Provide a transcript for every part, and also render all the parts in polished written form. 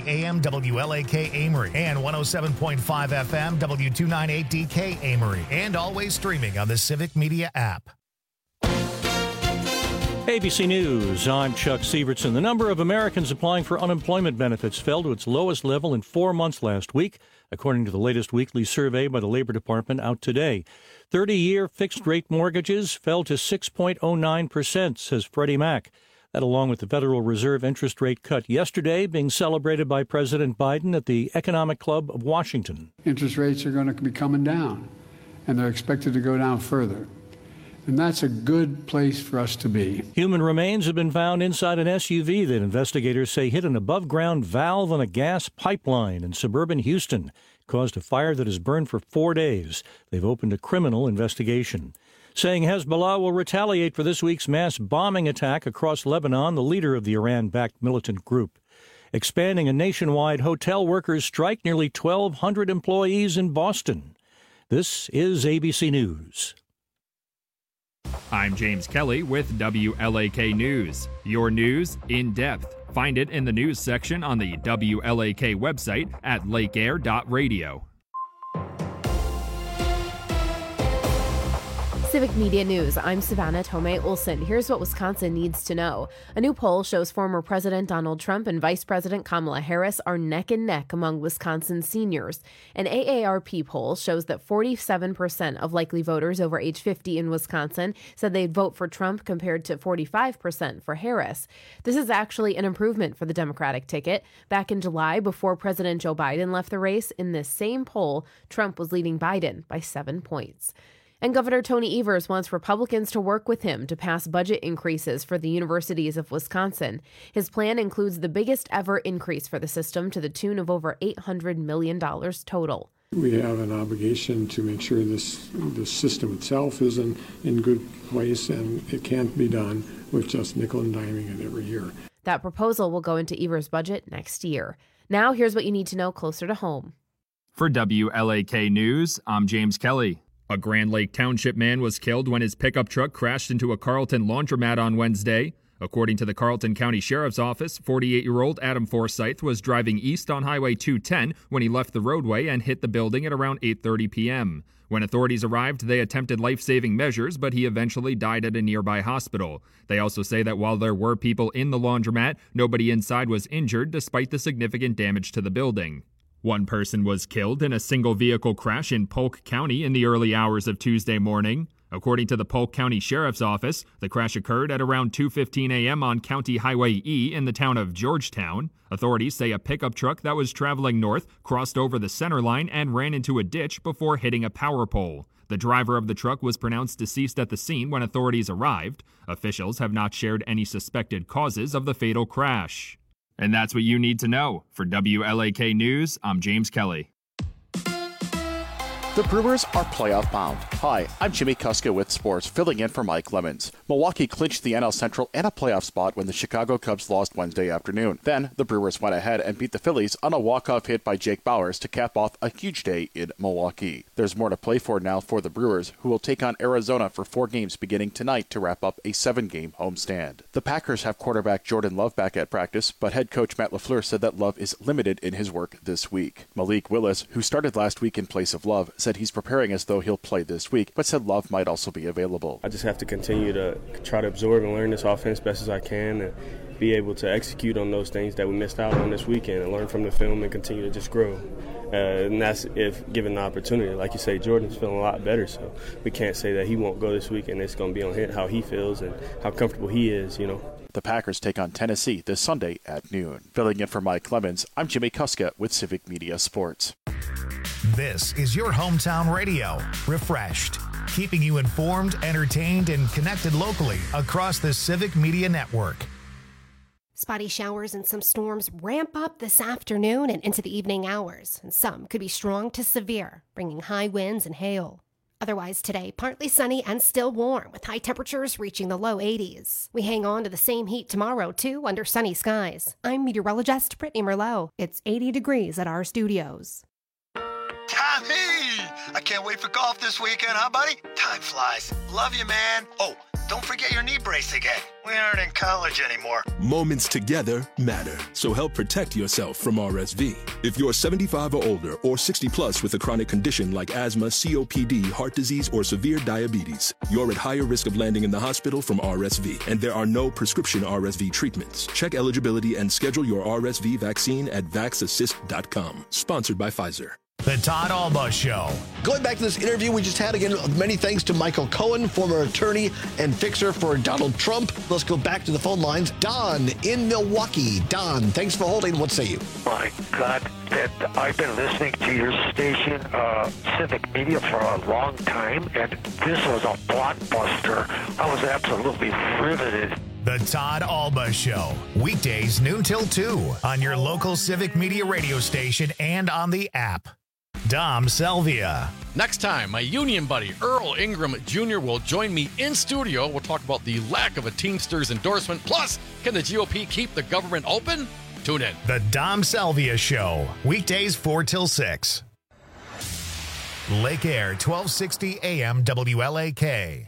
AM WLAK Amory and 107.5 FM W298DK Amory, and always streaming on the Civic Media app. ABC News, I'm Chuck Sievertson. The number of Americans applying for unemployment benefits fell to its lowest level in 4 months last week, according to the latest weekly survey by the Labor Department out today. 30-year fixed-rate mortgages fell to 6.09%, says Freddie Mac. That, along with the Federal Reserve interest rate cut yesterday, being celebrated by President Biden at the Economic Club of Washington. Interest rates are going to be coming down, and they're expected to go down further. And that's a good place for us to be. Human remains have been found inside an SUV that investigators say hit an above-ground valve on a gas pipeline in suburban Houston. It caused a fire that has burned for 4 days. They've opened a criminal investigation. Saying Hezbollah will retaliate for this week's mass bombing attack across Lebanon, the leader of the Iran-backed militant group. Expanding a nationwide hotel workers' strike, nearly 1,200 employees in Boston. This is ABC News. I'm James Kelly with WLAK News. Your news in depth. Find it in the news section on the WLAK website at lakeair.radio. Civic Media News, I'm Savannah Tomei Olson. Here's what Wisconsin needs to know. A new poll shows former President Donald Trump and Vice President Kamala Harris are neck and neck among Wisconsin seniors. An AARP poll shows that 47% of likely voters over age 50 in Wisconsin said they'd vote for Trump compared to 45% for Harris. This is actually an improvement for the Democratic ticket. Back in July, before President Joe Biden left the race, in this same poll, Trump was leading Biden by 7 points. And Governor Tony Evers wants Republicans to work with him to pass budget increases for the universities of Wisconsin. His plan includes the biggest ever increase for the system to the tune of over $800 million total. We have an obligation to make sure this system itself is in good place, and it can't be done with just nickel and diming it every year. That proposal will go into Evers' budget next year. Now, here's what you need to know closer to home. For WLAK News, I'm James Kelly. A Grand Lake Township man was killed when his pickup truck crashed into a Carlton laundromat on Wednesday. According to the Carlton County Sheriff's Office, 48-year-old Adam Forsyth was driving east on Highway 210 when he left the roadway and hit the building at around 8:30 p.m. When authorities arrived, they attempted life-saving measures, but he eventually died at a nearby hospital. They also say that while there were people in the laundromat, nobody inside was injured despite the significant damage to the building. One person was killed in a single-vehicle crash in Polk County in the early hours of Tuesday morning. According to the Polk County Sheriff's Office, the crash occurred at around 2:15 a.m. on County Highway E in the town of Georgetown. Authorities say a pickup truck that was traveling north crossed over the center line and ran into a ditch before hitting a power pole. The driver of the truck was pronounced deceased at the scene when authorities arrived. Officials have not shared any suspected causes of the fatal crash. And that's what you need to know. For WLAK News, I'm James Kelly. The Brewers are playoff bound. Hi, I'm Jimmy Kuska with sports, filling in for Mike Lemons. Milwaukee clinched the NL Central and a playoff spot when the Chicago Cubs lost Wednesday afternoon. Then, the Brewers went ahead and beat the Phillies on a walk-off hit by Jake Bauers to cap off a huge day in Milwaukee. There's more to play for now for the Brewers, who will take on Arizona for 4 games beginning tonight to wrap up a 7-game homestand. The Packers have quarterback Jordan Love back at practice, but head coach Matt LaFleur said that Love is limited in his work this week. Malik Willis, who started last week in place of Love, said he's preparing as though he'll play this week, but said Love might also be available. I just have to continue to try to absorb and learn this offense best as I can and be able to execute on those things that we missed out on this weekend and learn from the film and continue to just grow. And that's if given the opportunity. Like you say, Jordan's feeling a lot better, so we can't say that he won't go this week, and it's going to be on him how he feels and how comfortable he is, you know. The Packers take on Tennessee this Sunday at noon. Filling in for Mike Lemons, I'm Jimmy Kuska with Civic Media Sports. This is your hometown radio, refreshed, keeping you informed, entertained, and connected locally across the Civic Media Network. Spotty showers and some storms ramp up this afternoon and into the evening hours, and some could be strong to severe, bringing high winds and hail. Otherwise today, partly sunny and still warm, with high temperatures reaching the low 80s. We hang on to the same heat tomorrow, too, under sunny skies. I'm meteorologist Brittany Merlot. It's 80 degrees at our studios. Tommy! I can't wait for golf this weekend, huh, buddy? Time flies. Love you, man. Oh, don't forget your knee brace again. We aren't in college anymore. Moments together matter, so help protect yourself from RSV. If you're 75 or older or 60 plus with a chronic condition like asthma, COPD, heart disease, or severe diabetes, you're at higher risk of landing in the hospital from RSV, and there are no prescription RSV treatments. Check eligibility and schedule your RSV vaccine at vaxassist.com. Sponsored by Pfizer. The Todd Alba Show. Going back to this interview we just had, again, many thanks to Michael Cohen, former attorney and fixer for Donald Trump. Let's go back to the phone lines. Don in Milwaukee. Don, thanks for holding. What say you? My God, I've been listening to your station, Civic Media, for a long time, and this was a blockbuster. I was absolutely riveted. The Todd Alba Show. Weekdays noon till 2 on your local Civic Media radio station and on the app. Dom Salvia. Next time, my union buddy Earl Ingram Jr. will join me in studio. We'll talk about the lack of a Teamsters endorsement. Plus, can the GOP keep the government open? Tune in. The Dom Salvia Show. Weekdays 4 till 6. Lake Air, 1260 AM WLAK.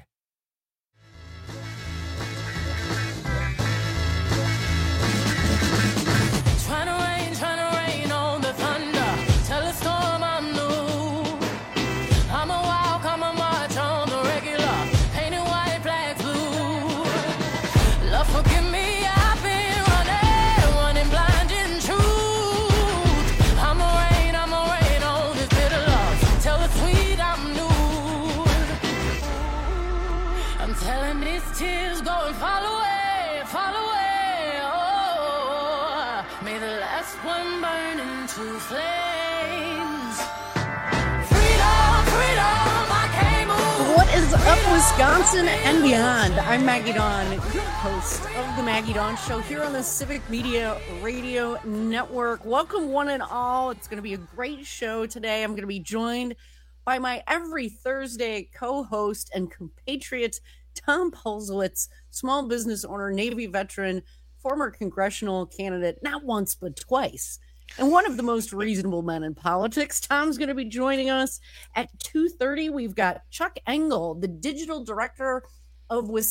Up Wisconsin and beyond. I'm Maggie Dawn, your host of the Maggie Dawn Show here on the Civic Media Radio Network. Welcome one and all. It's going to be a great show today. I'm going to be joined by my every Thursday co-host and compatriot, Tom Pulsowitz, small business owner, Navy veteran, former congressional candidate, not once but twice, and one of the most reasonable men in politics. Tom's going to be joining us at 2:30. We've got Chuck Engel, the digital director of the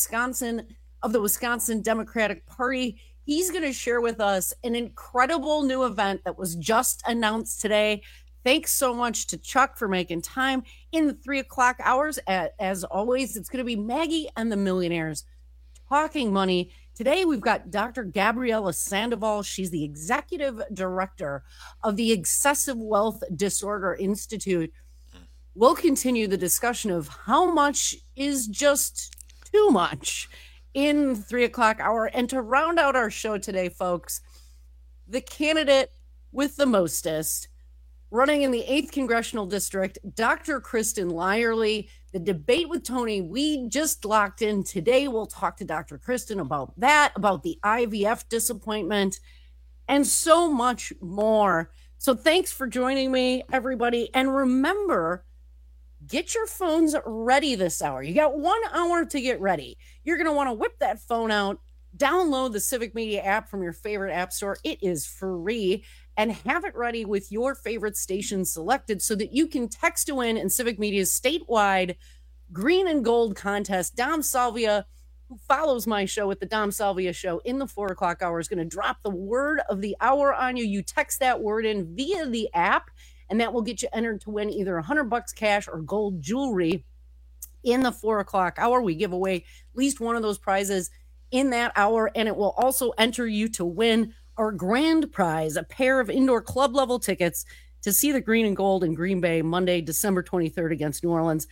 Wisconsin Democratic Party. He's going to share with us an incredible new event that was just announced today. Thanks so much to Chuck for making time in the 3 o'clock hours. As always, it's going to be Maggie and the Millionaires talking money. Today, we've got Dr. Gabriela Sandoval. She's the executive director of the Excessive Wealth Disorder Institute. We'll continue the discussion of how much is just too much in 3 o'clock hour. And to round out our show today, folks, the candidate with the mostest, running in the 8th Congressional District, Dr. Kristen Lyerly. The debate with Tony, we just locked in today. We'll talk to Dr. Kristen about that, about the IVF disappointment, and so much more. So thanks for joining me, everybody. And remember, get your phones ready this hour. You got 1 hour to get ready. You're going to want to whip that phone out, download the Civic Media app from your favorite app store. It is free. And have it ready with your favorite station selected so that you can text to win in Civic Media's statewide green and gold contest. Dom Salvia, who follows my show with the Dom Salvia Show in the 4 o'clock hour, is going to drop the word of the hour on you. You text that word in via the app, and that will get you entered to win either $100 cash or gold jewelry in the 4 o'clock hour. We give away at least one of those prizes in that hour, and it will also enter you to win our grand prize, a pair of indoor club level tickets to see the green and gold in Green Bay Monday, December 23rd against New Orleans.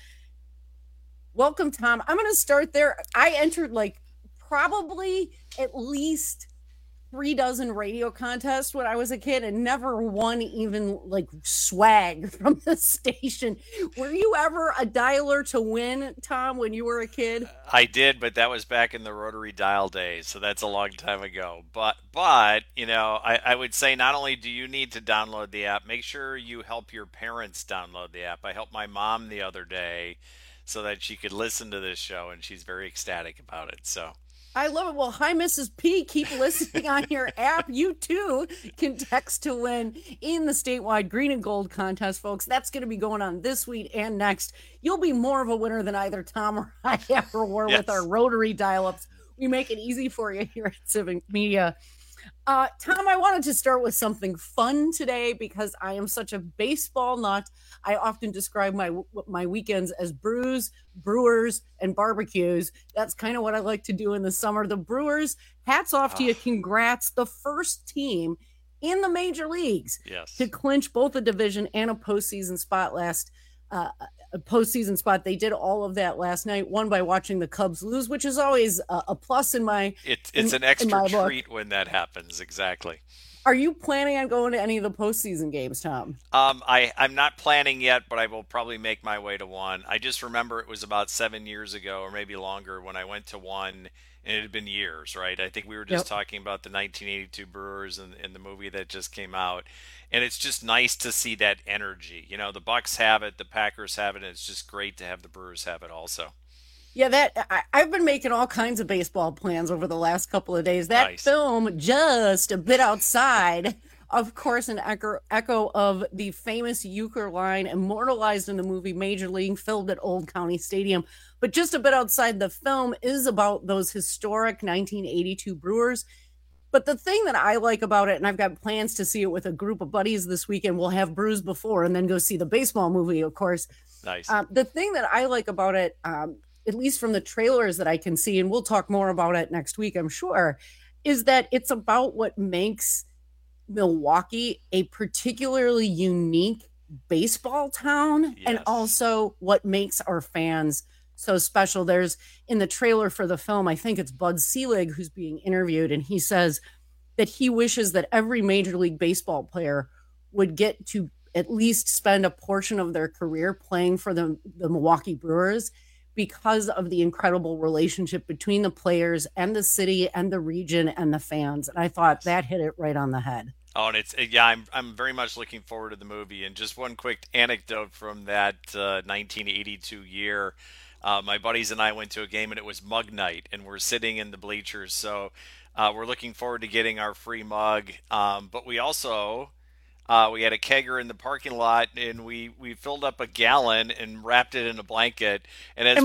Welcome, Tom. I'm going to start there. I entered probably at least 3 dozen radio contests when I was a kid and never won even swag from the station. Were you ever a dialer to win, Tom, when you were a kid? I did, but that was back in the rotary dial days, so that's a long time ago. But I would say not only do you need to download the app, make sure you help your parents download the app. I helped my mom the other day so that she could listen to this show, and she's very ecstatic about it. So I love it. Well, hi, Mrs. P. Keep listening on your app. You too can text to win in the statewide green and gold contest, folks. That's going to be going on this week and next. You'll be more of a winner than either Tom or I ever were with our rotary dial-ups. We make it easy for you here at Civic Media. Tom, I wanted to start with something fun today because I am such a baseball nut. I often describe my weekends as brews, brewers, and barbecues. That's kind of what I like to do in the summer. The Brewers, hats off to you. Congrats. The first team in the major leagues to clinch both a division and a postseason spot They did all of that last night, won by watching the Cubs lose, which is always a plus in my It's an extra treat when that happens. Exactly. Are you planning on going to any of the postseason games, Tom? I'm not planning yet, but I will probably make my way to one. I just remember it was about 7 years ago, or maybe longer, when I went to one, and it had been years, right? I think we were just talking about the 1982 Brewers and the movie that just came out. And it's just nice to see that energy. You know, the Bucks have it, the Packers have it, and it's just great to have the Brewers have it also. Yeah, I've been making all kinds of baseball plans over the last couple of days. That film, Just a Bit Outside, of course, an echo of the famous Euchre line immortalized in the movie Major League, filmed at Old County Stadium. But Just a Bit Outside, the film is about those historic 1982 Brewers. But the thing that I like about it, and I've got plans to see it with a group of buddies this weekend, we'll have brews before and then go see the baseball movie, of course. Nice. The thing that I like about it, at least from the trailers that I can see, and we'll talk more about it next week, I'm sure, is that it's about what makes Milwaukee a particularly unique baseball town, and also what makes our fans so special. There's in the trailer for the film, I think it's Bud Selig who's being interviewed, and he says that he wishes that every Major League Baseball player would get to at least spend a portion of their career playing for the Milwaukee Brewers, because of the incredible relationship between the players and the city and the region and the fans. And I thought that hit it right on the head. Oh, and I'm very much looking forward to the movie. And just one quick anecdote from that 1982 year. My buddies and I went to a game, and it was mug night, and we're sitting in the bleachers. So we're looking forward to getting our free mug. But we also... we had a kegger in the parking lot, and we filled up a gallon and wrapped it in a blanket, and as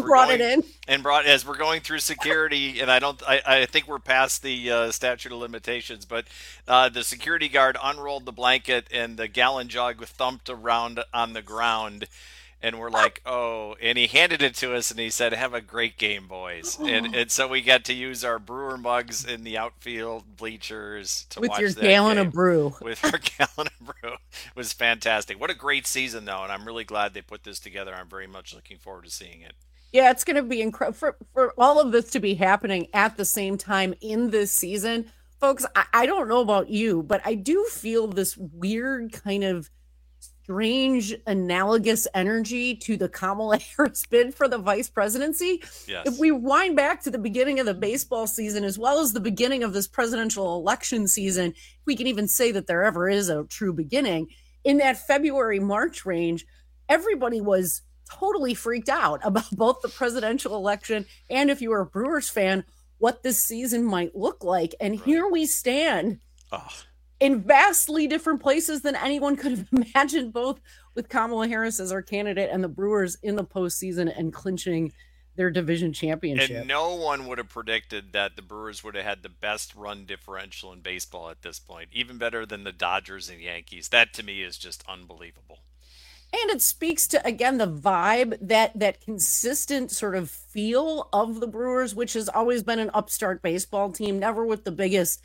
we're going through security, and I think we're past the statute of limitations, but the security guard unrolled the blanket and the gallon jug thumped around on the ground. And we're like, oh, and he handed it to us and he said, have a great game, boys. And so we got to use our Brewer mugs in the outfield bleachers to watch that gallon game. of brew. With our gallon of brew. It was fantastic. What a great season, though. And I'm really glad they put this together. I'm very much looking forward to seeing it. Yeah, it's going to be incredible for all of this to be happening at the same time in this season. Folks, I don't know about you, but I do feel this weird kind of strange analogous energy to the Kamala Harris bid for the vice presidency. Yes. If we wind back to the beginning of the baseball season, as well as the beginning of this presidential election season, we can even say that there ever is a true beginning. In that February-March range, everybody was totally freaked out about both the presidential election and, if you were a Brewers fan, what this season might look like. And here we stand. In vastly different places than anyone could have imagined, both with Kamala Harris as our candidate and the Brewers in the postseason and clinching their division championship. And no one would have predicted that the Brewers would have had the best run differential in baseball at this point, even better than the Dodgers and Yankees. That, to me, is just unbelievable. And it speaks to, again, the vibe, that consistent sort of feel of the Brewers, which has always been an upstart baseball team, never with the biggest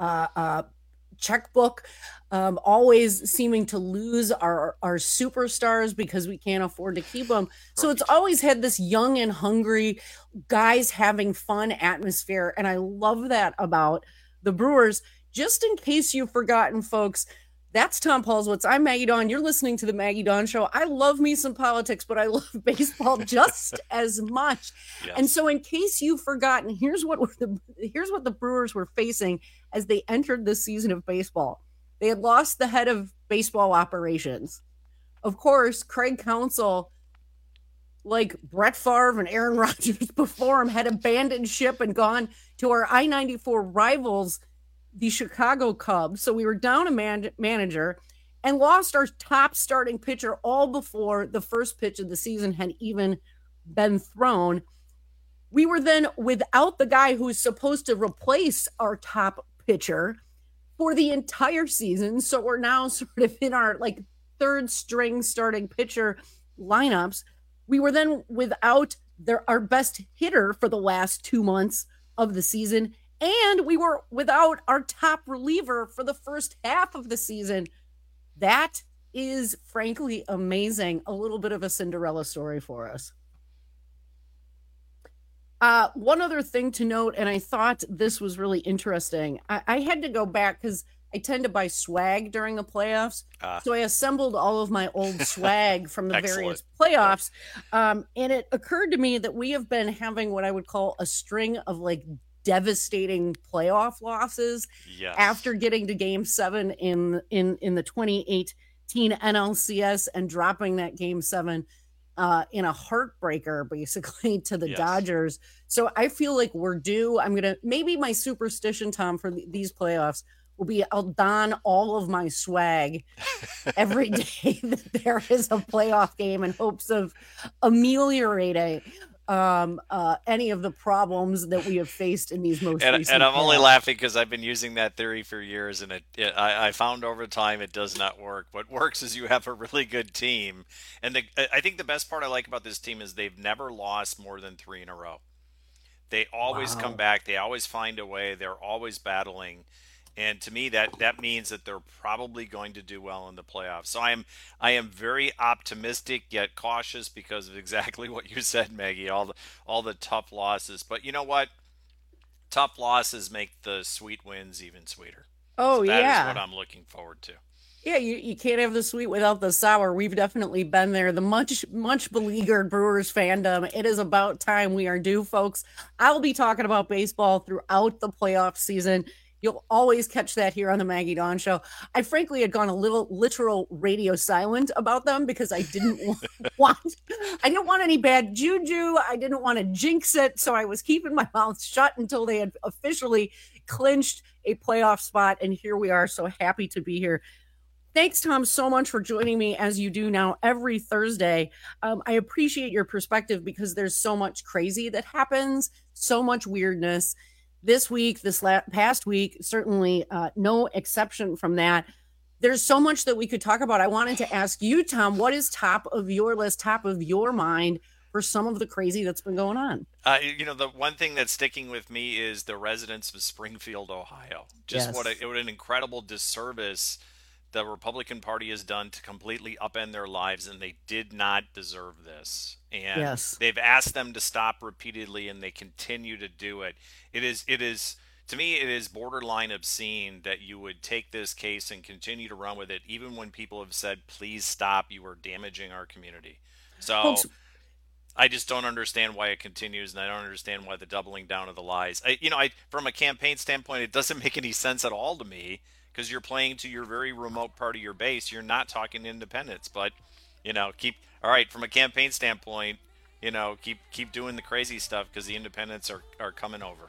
checkbook, always seeming to lose our superstars because we can't afford to keep them. So it's always had this young and hungry guys having fun atmosphere. And I love that about the Brewers. Just in case you've forgotten, folks, that's Tom Paulswitz. I'm Maggie Dawn. You're listening to the Maggie Dawn Show. I love me some politics, but I love baseball just as much. Yes. And so in case you've forgotten, here's what the Brewers were facing as they entered this season of baseball. They had lost the head of baseball operations. Of course, Craig Counsell like Brett Favre and Aaron Rodgers before him had abandoned ship and gone to our I-94 rivals, the Chicago Cubs. So we were down a manager and lost our top starting pitcher all before the first pitch of the season had even been thrown. We were then without the guy who's supposed to replace our top pitcher for the entire season. So we're now sort of in our like third string starting pitcher lineups. We were then without our best hitter for the last 2 months of the season. And we were without our top reliever for the first half of the season. That is frankly amazing. A little bit of a Cinderella story for us. One other thing to note, and I thought this was really interesting. I had to go back because I tend to buy swag during the playoffs. So I assembled all of my old swag from the various playoffs. And it occurred to me that we have been having what I would call a string of like devastating playoff losses after getting to Game 7 in the 2018 NLCS and dropping that Game 7 in a heartbreaker, basically, to the Dodgers. So I feel like we're due. Maybe my superstition, Tom, for these playoffs will be I'll don all of my swag every day that there is a playoff game in hopes of ameliorating any of the problems that we have faced in these most recent and I'm playoffs. only laughing because I've been using that theory for years, and I found over time it does not work. What works is you have a really good team, and I think the best part I like about this team is they've never lost more than 3 in a row. They always come back. They always find a way. They're always battling. And to me, that means that they're probably going to do well in the playoffs. So I am very optimistic yet cautious because of exactly what you said, Maggie. All the tough losses, but you know what? Tough losses make the sweet wins even sweeter. Oh, so that yeah. is what I'm looking forward to. Yeah, you can't have the sweet without the sour. We've definitely been there. The much beleaguered Brewers fandom. It is about time we are due, folks. I'll be talking about baseball throughout the playoff season. You'll always catch that here on the Maggie Dawn Show. I frankly had gone a little literal radio silent about them because I didn't want any bad juju. I didn't want to jinx it. So I was keeping my mouth shut until they had officially clinched a playoff spot. And here we are. So happy to be here. Thanks, Tom, so much for joining me as you do now every Thursday. I appreciate your perspective because there's so much crazy that happens, so much weirdness. This week, past week, certainly no exception from that. There's so much that we could talk about. I wanted to ask you, Tom, what is top of your list, top of your mind for some of the crazy that's been going on? The one thing that's sticking with me is the residents of Springfield, Ohio. Just what an incredible disservice the Republican Party has done to completely upend their lives, and they did not deserve this. And they've asked them to stop repeatedly, and they continue to do it. It is to me, it is borderline obscene that you would take this case and continue to run with it, even when people have said, please stop, you are damaging our community. So I just don't understand why it continues, and I don't understand why the doubling down of the lies. From a campaign standpoint, it doesn't make any sense at all to me, because you're playing to your very remote part of your base. You're not talking to independents, but from a campaign standpoint, keep doing the crazy stuff because the independents are coming over.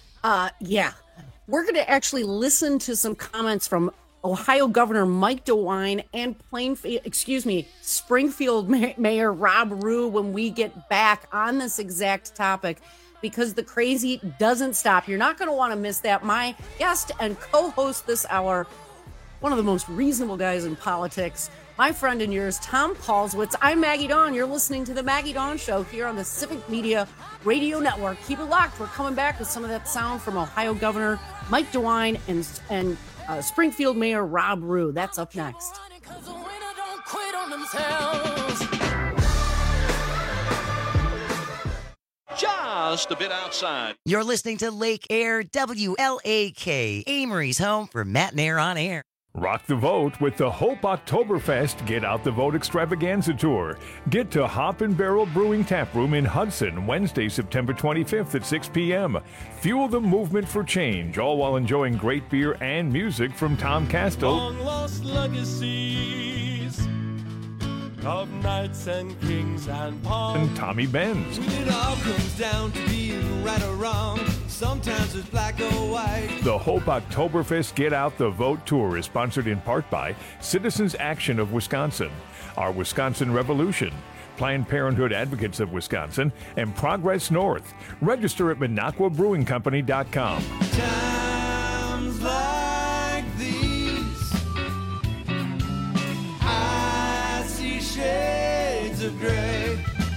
We're going to actually listen to some comments from Ohio Governor Mike DeWine and Springfield Mayor Rob Rue when we get back on this exact topic, because the crazy doesn't stop. You're not going to want to miss that. My guest and co-host this hour, one of the most reasonable guys in politics, my friend and yours, Tom Paulswitz. I'm Maggie Dawn. You're listening to the Maggie Dawn Show here on the Civic Media Radio Network. Keep it locked. We're coming back with some of that sound from Ohio Governor Mike DeWine and Springfield Mayor Rob Rue. That's up next. Just a bit outside. You're listening to Lake Air WLAK, Amory's home for Matt and Air on Air. Rock the vote with the Hope Oktoberfest Get Out the Vote Extravaganza Tour. Get to Hop and Barrel Brewing Tap Room in Hudson, Wednesday, September 25th at 6 p.m. Fuel the movement for change, all while enjoying great beer and music from Tom Castle. Long lost legacies. of knights and kings and pawns. And Tommy Benz. It all comes down to being right or wrong. Sometimes it's black or white. The Hope Oktoberfest Get Out the Vote Tour is sponsored in part by Citizens Action of Wisconsin, Our Wisconsin Revolution, Planned Parenthood Advocates of Wisconsin, and Progress North. Register at MinocquaBrewingCompany.com. Times like these, I see shades of gray.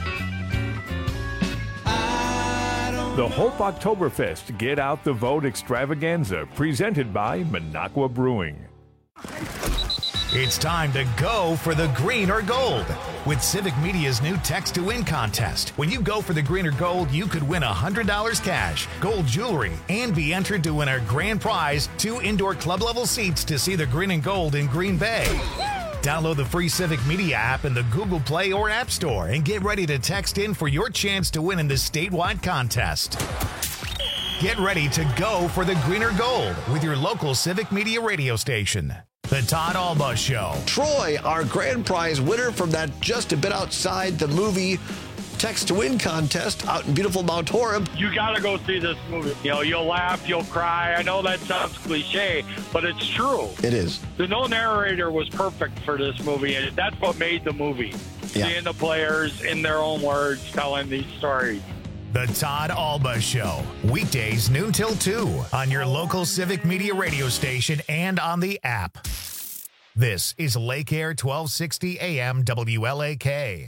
The Hope Oktoberfest Get Out the Vote Extravaganza, presented by Minocqua Brewing. It's time to go for the green or gold with Civic Media's new Text to Win contest. When you go for the green or gold, you could win $100 cash, gold jewelry, and be entered to win our grand prize, 2 indoor club-level seats to see the green and gold in Green Bay. Download the free Civic Media app in the Google Play or App Store and get ready to text in for your chance to win in this statewide contest. Get ready to go for the green or gold with your local Civic Media radio station. The Todd Alba Show. Troy, our grand prize winner from that Just a Bit Outside the Movie Text to Win contest out in beautiful Mount Horeb. You got to go see this movie. You know, you'll laugh, you'll cry. I know that sounds cliche, but it's true. It is. The no narrator was perfect for this movie, and that's what made the movie. Yeah. Seeing the players in their own words telling these stories. The Todd Alba Show. Weekdays noon till 2 on your local Civic Media radio station and on the app. This is Lake Air 1260 AM WLAK.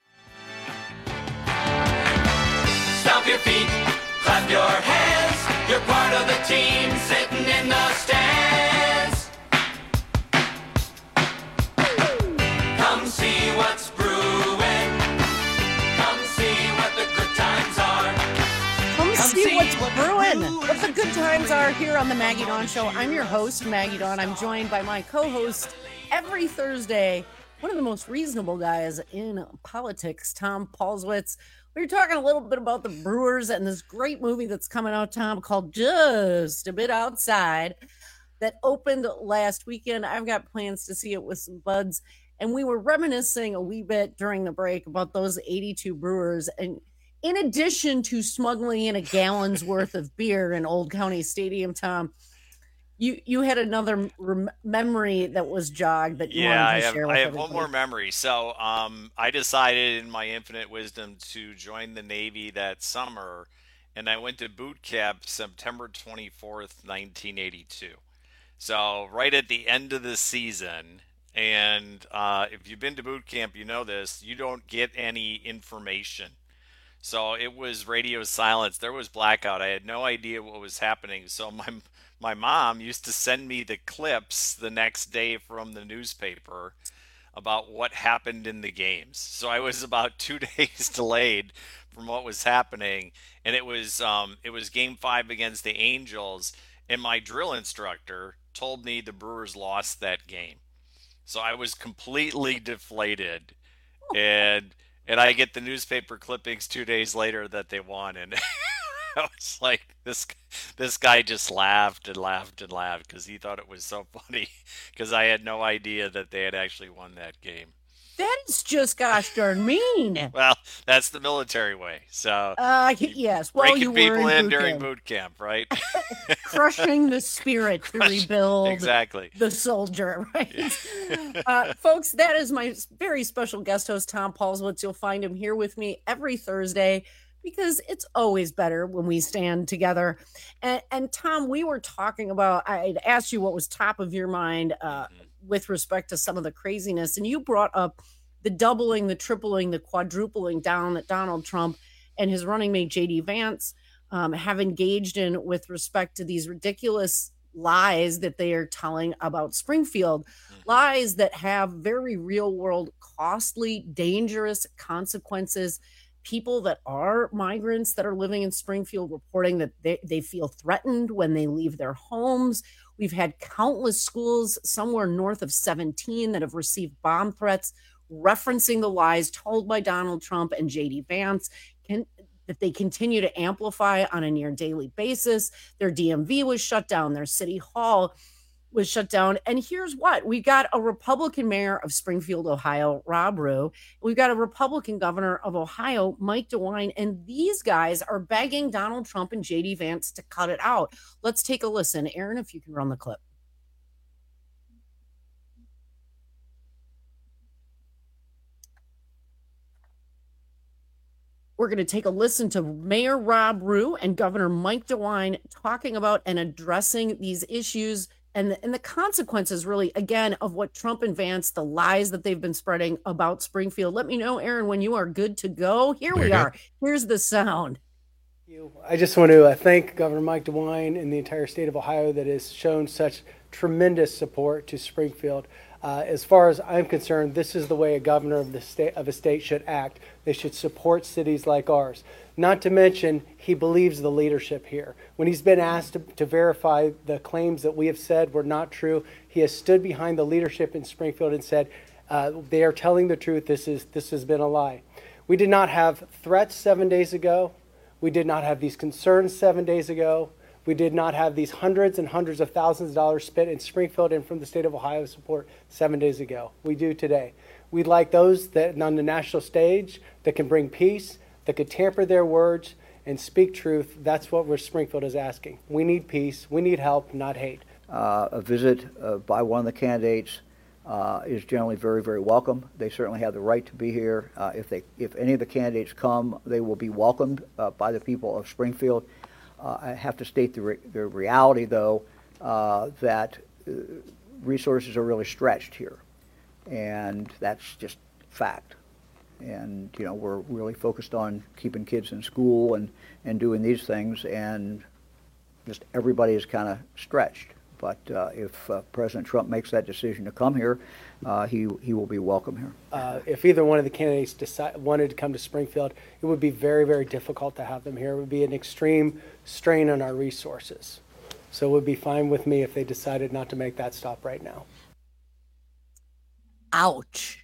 Stomp your feet, clap your hands. You're part of the team sitting in the stands. Come see what's brewing. Come see what the good times are. Come see what's brewing. What the good times are here on the Maggie Dawn Show. I'm your host, Maggie Dawn. I'm joined by my co-host every Thursday, one of the most reasonable guys in politics, Tom Paulswitz. We were talking a little bit about the Brewers and this great movie that's coming out, Tom, called Just a Bit Outside that opened last weekend. I've got plans to see it with some buds. And we were reminiscing a wee bit during the break about those 82 Brewers. And in addition to smuggling in a gallon's worth of beer in Old County Stadium, Tom, you had another memory that was jogged that you wanted to share with I have everybody. one more memory. So I decided in my infinite wisdom to join the Navy that summer, and I went to boot camp September 24th, 1982. So right at the end of the season, and if you've been to boot camp, you know this, you don't get any information. So it was radio silence. There was blackout. I had no idea what was happening. So my mom used to send me the clips the next day from the newspaper about what happened in the games. So I was about 2 days delayed from what was happening, and it was Game 5 against the Angels, and my drill instructor told me the Brewers lost that game. So I was completely deflated, and I get the newspaper clippings 2 days later that they won, and I was like, this guy just laughed and laughed and laughed because he thought it was so funny because I had no idea that they had actually won that game. That is just gosh darn mean. Well, that's the military way. So yes. Well, breaking you were people in boot during camp. boot camp, right? Crushing the spirit to rebuild exactly. the soldier, right? Folks, that is my very special guest host, Tom Paulswitz. You'll find him here with me every Thursday because it's always better when we stand together. And Tom, we were talking about, I'd asked you what was top of your mind with respect to some of the craziness, and you brought up the doubling, the tripling, the quadrupling down that Donald Trump and his running mate, J.D. Vance, have engaged in with respect to these ridiculous lies that they are telling about Springfield, lies that have very real world, costly, dangerous consequences. People that are migrants that are living in Springfield reporting that they feel threatened when they leave their homes. We've had countless schools somewhere north of 17 that have received bomb threats referencing the lies told by Donald Trump and J.D. Vance that they continue to amplify on a near daily basis. Their DMV was shut down, their city hall. was shut down. And here's what, we got a Republican mayor of Springfield, Ohio, Rob Rue. We've got a Republican governor of Ohio, Mike DeWine. And these guys are begging Donald Trump and JD Vance to cut it out. Let's take a listen. Aaron, if you can run the clip. We're going to take a listen to Mayor Rob Rue and Governor Mike DeWine talking about and addressing these issues and the consequences, really, again, of what Trump and Vance, the lies that they've been spreading about Springfield. Let me know, Aaron, when you are good to go. Here we are. Here's the sound. I just want to thank Governor Mike DeWine and the entire state of Ohio that has shown such tremendous support to Springfield. As far as I'm concerned, this is the way a governor of a state should act. They should support cities like ours. Not to mention, he believes the leadership here. When he's been asked to verify the claims that we have said were not true, he has stood behind the leadership in Springfield and said, they are telling the truth. This has been a lie. We did not have threats 7 days ago. We did not have these concerns 7 days ago. We did not have these hundreds and hundreds of thousands of dollars spent in Springfield and from the state of Ohio support 7 days ago. We do today. We'd like those that on the national stage that can bring peace, that could tamper their words and speak truth. That's what Springfield is asking. We need peace. We need help, not hate. A visit by one of the candidates is generally very, very welcome. They certainly have the right to be here. If any of the candidates come, they will be welcomed by the people of Springfield. I have to state the reality, though, that resources are really stretched here, and that's just fact. And we're really focused on keeping kids in school and doing these things, and just everybody is kind of stretched. But if President Trump makes that decision to come here, he will be welcome here. If either one of the candidates wanted to come to Springfield, it would be very, very difficult to have them here. It would be an extreme strain on our resources. So it would be fine with me if they decided not to make that stop right now. Ouch.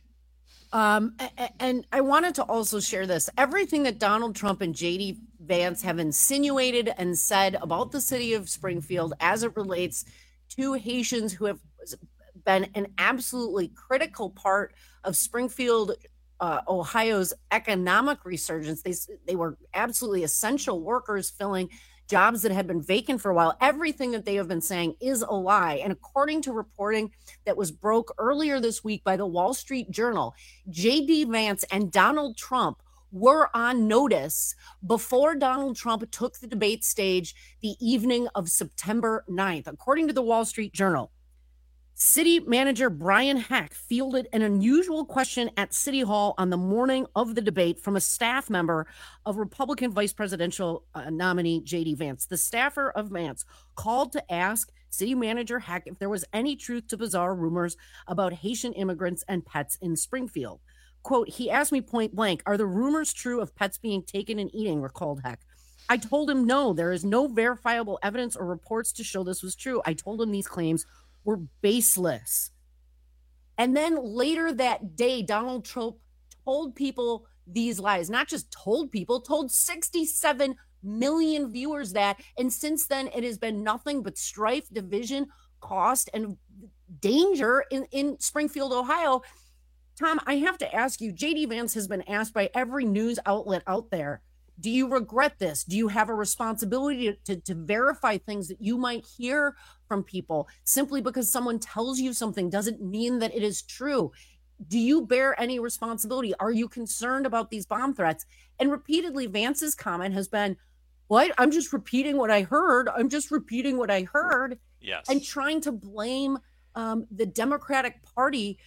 And I wanted to also share this. Everything that Donald Trump and JD Vance have insinuated and said about the city of Springfield as it relates to Haitians who have been an absolutely critical part of Springfield, Ohio's economic resurgence. They were absolutely essential workers filling jobs that had been vacant for a while. Everything that they have been saying is a lie. And according to reporting that was broke earlier this week by the Wall Street Journal, J.D. Vance and Donald Trump were on notice before Donald Trump took the debate stage the evening of September 9th. According to the Wall Street Journal, City Manager Brian Heck fielded an unusual question at City Hall on the morning of the debate from a staff member of Republican vice presidential nominee J.D. Vance. The staffer of Vance called to ask City Manager Heck if there was any truth to bizarre rumors about Haitian immigrants and pets in Springfield. Quote, he asked me point blank, are the rumors true of pets being taken and eating, recalled Heck. I told him no, there is no verifiable evidence or reports to show this was true. I told him these claims were baseless. And then later that day, Donald Trump told people these lies, not just told people, told 67 million viewers that. And since then, it has been nothing but strife, division, cost, and danger in Springfield, Ohio. Tom, I have to ask you, J.D. Vance has been asked by every news outlet out there, do you regret this? Do you have a responsibility to verify things that you might hear from people? Simply because someone tells you something doesn't mean that it is true. Do you bear any responsibility? Are you concerned about these bomb threats? And repeatedly, Vance's comment has been, what? I'm just repeating what I heard. I'm just repeating what I heard. Yes. And trying to blame the Democratic Party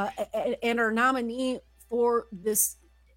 and our nominee for this,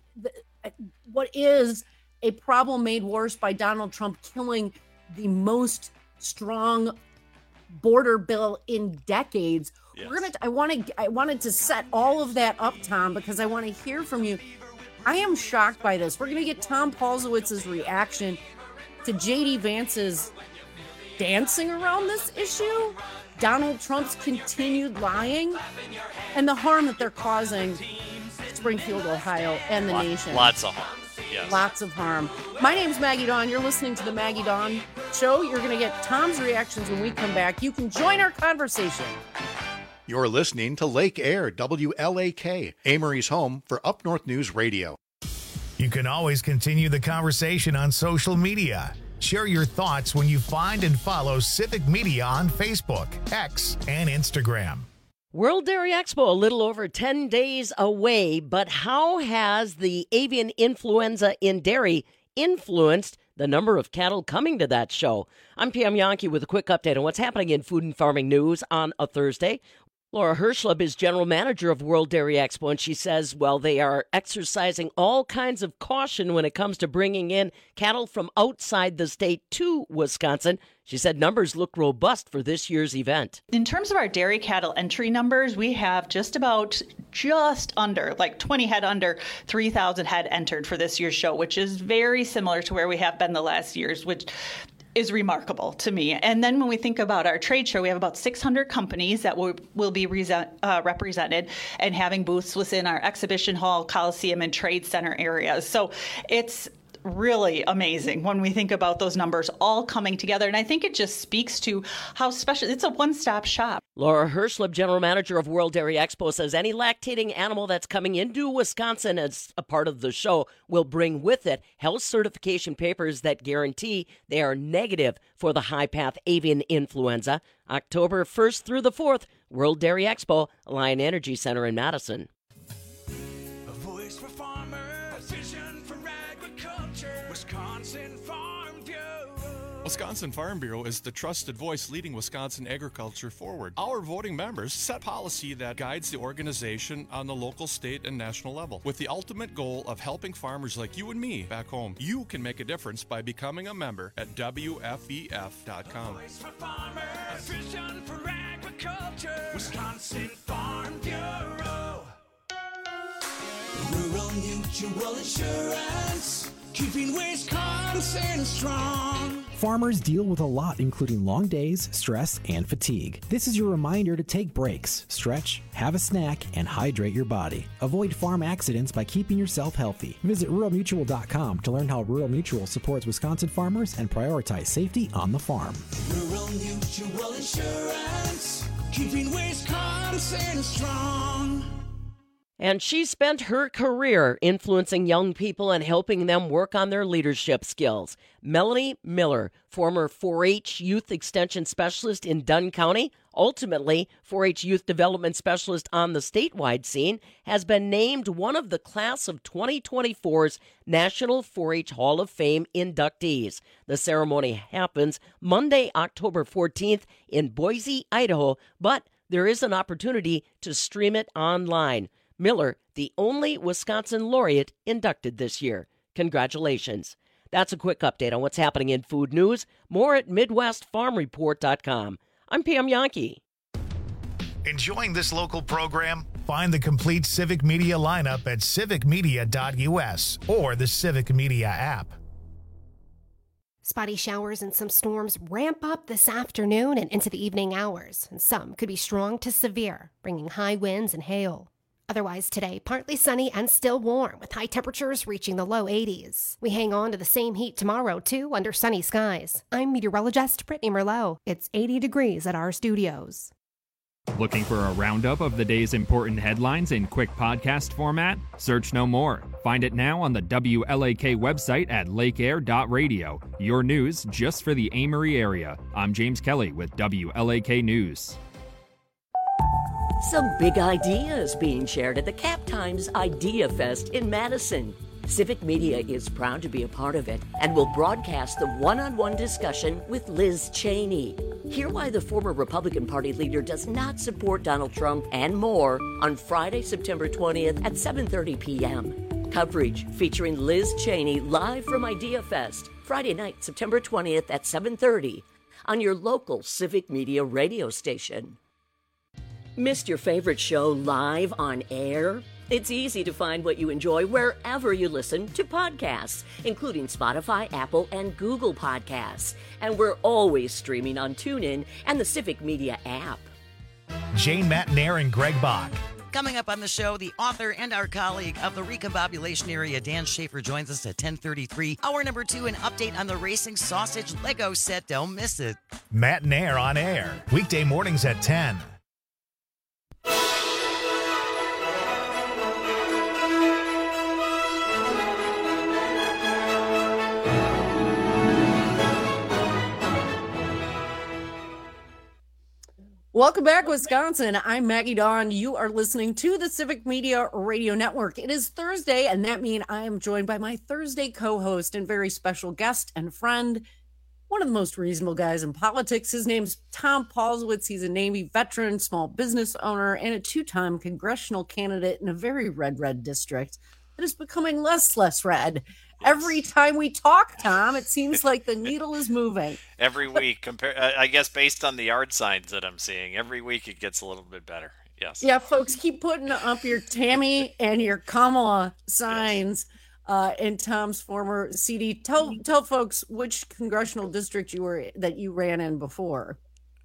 what is a problem made worse by Donald Trump killing the most strong border bill in decades. Yes. I wanted to set all of that up, Tom, because I want to hear from you. I am shocked by this. We're going to get Tom Paulsowitz's reaction to J.D. Vance's dancing around this issue, Donald Trump's continued lying, and the harm that they're causing Springfield, Ohio, and the nation. Lots of harm. Yes. Lots of harm. My name's Maggie Dawn. You're listening to the Maggie Dawn great show. You're going to get Tom's reactions when we come back. You can join our conversation. You're listening to Lake Air, WLAK, Amory's home for Up North News Radio. You can always continue the conversation on social media. Share your thoughts when you find and follow Civic Media on Facebook, X, and Instagram. World Dairy Expo a little over 10 days away, but how has the avian influenza in dairy influenced the number of cattle coming to that show? I'm Pam Yankee with a quick update on what's happening in food and farming news on a Thursday. Laura Hirschleb is general manager of World Dairy Expo, and she says, well, they are exercising all kinds of caution when it comes to bringing in cattle from outside the state to Wisconsin. She said numbers look robust for this year's event. In terms of our dairy cattle entry numbers, we have just under, like 20 head under 3,000 head entered for this year's show, which is very similar to where we have been the last years, which is remarkable to me. And then when we think about our trade show, we have about 600 companies that will be represented and having booths within our exhibition hall, coliseum, and trade center areas. So it's really amazing when we think about those numbers all coming together. And I think it just speaks to how special, it's a one-stop shop. Laura Hirschleb, general manager of World Dairy Expo, says any lactating animal that's coming into Wisconsin as a part of the show will bring with it health certification papers that guarantee they are negative for the high-path avian influenza. October 1st through the 4th, World Dairy Expo, Lion Energy Center in Madison. A voice for farmers, a vision for agriculture, Wisconsin Farm Bureau. Wisconsin Farm Bureau is the trusted voice leading Wisconsin agriculture forward. Our voting members set policy that guides the organization on the local, state, and national level, with the ultimate goal of helping farmers like you and me back home. You can make a difference by becoming a member at WFEF.com. Voice for farmers, a vision for agriculture, Wisconsin Farm Bureau. Rural Mutual Insurance, keeping Wisconsin strong. Farmers deal with a lot, including long days, stress, and fatigue. This is your reminder to take breaks, stretch, have a snack, and hydrate your body. Avoid farm accidents by keeping yourself healthy. Visit ruralmutual.com to learn how Rural Mutual supports Wisconsin farmers and prioritize safety on the farm. Rural Mutual Insurance, keeping Wisconsin strong. And she spent her career influencing young people and helping them work on their leadership skills. Melanie Miller, former 4-H Youth Extension Specialist in Dunn County, ultimately 4-H Youth Development Specialist on the statewide scene, has been named one of the class of 2024's National 4-H Hall of Fame inductees. The ceremony happens Monday, October 14th in Boise, Idaho, but there is an opportunity to stream it online. Miller, the only Wisconsin laureate inducted this year. Congratulations. That's a quick update on what's happening in food news. More at MidwestFarmReport.com. I'm Pam Yankee. Enjoying this local program? Find the complete Civic Media lineup at civicmedia.us or the Civic Media app. Spotty showers and some storms ramp up this afternoon and into the evening hours, and some could be strong to severe, bringing high winds and hail. Otherwise today, partly sunny and still warm, with high temperatures reaching the low 80s. We hang on to the same heat tomorrow, too, under sunny skies. I'm meteorologist Brittany Merlot. It's 80 degrees at our studios. Looking for a roundup of the day's important headlines in quick podcast format? Search no more. Find it now on the WLAK website at lakeair.radio. Your news just for the Amory area. I'm James Kelly with WLAK News. Some big ideas being shared at the Cap Times Idea Fest in Madison. Civic Media is proud to be a part of it and will broadcast the one-on-one discussion with Liz Cheney. Hear why the former Republican Party leader does not support Donald Trump and more on Friday, September 20th at 7:30 p.m. Coverage featuring Liz Cheney live from Idea Fest, Friday night, September 20th at 7:30 on your local Civic Media radio station. Missed your favorite show live on air? It's easy to find what you enjoy wherever you listen to podcasts, including Spotify, Apple, and Google Podcasts. And we're always streaming on TuneIn and the Civic Media app. Jane Matnair and Greg Bach. Coming up on the show, the author and our colleague of the recombobulation area, Dan Schaefer, joins us at 10:33. Hour number 2, an update on the Racing Sausage Lego set. Don't miss it. Matt and Air on air, weekday mornings at 10. Welcome back, Wisconsin. I'm Maggie Dawn. You are listening to the Civic Media Radio Network. It is Thursday, and that means I am joined by my Thursday co-host and very special guest and friend, one of the most reasonable guys in politics. His name's Tom Paulswitz. He's a Navy veteran, small business owner, and a 2-time congressional candidate in a very red district that is becoming less red. Every time we talk, Tom, it seems like the needle is moving. Every week, I guess based on the yard signs that I'm seeing, every week it gets a little bit better. Yes. Yeah, folks, keep putting up your Tammy and your Kamala signs in Tom's former CD. Tell folks which congressional district that you ran in before.